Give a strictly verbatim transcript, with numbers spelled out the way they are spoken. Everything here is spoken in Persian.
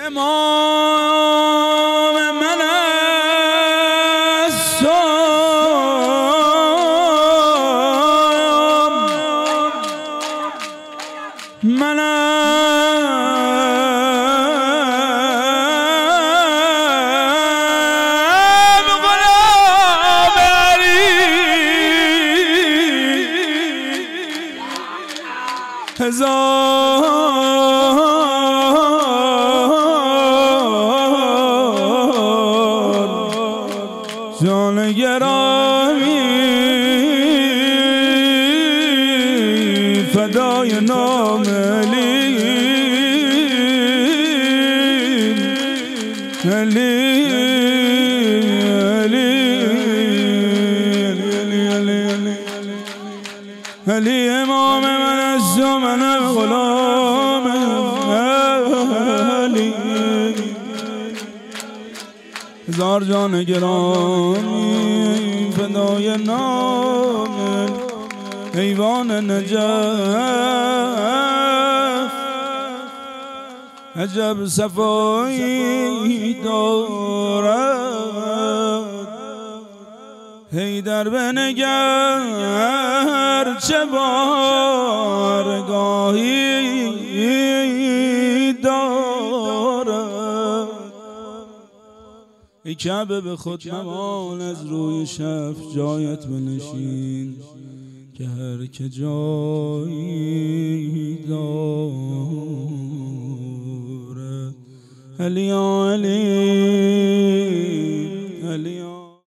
امام من است منم غلام علی هزار جان گرامی فدای نام علی علی علی امام من است و من غلام علی هزار جان گرامی فدای نام حیوان نجف عجب صفایی دارد حیدر بنگر چه بارگاهی دارد ای کعبه به خود نمال از روی شف جایت بنشین که هر که جایی دارد علی علی علی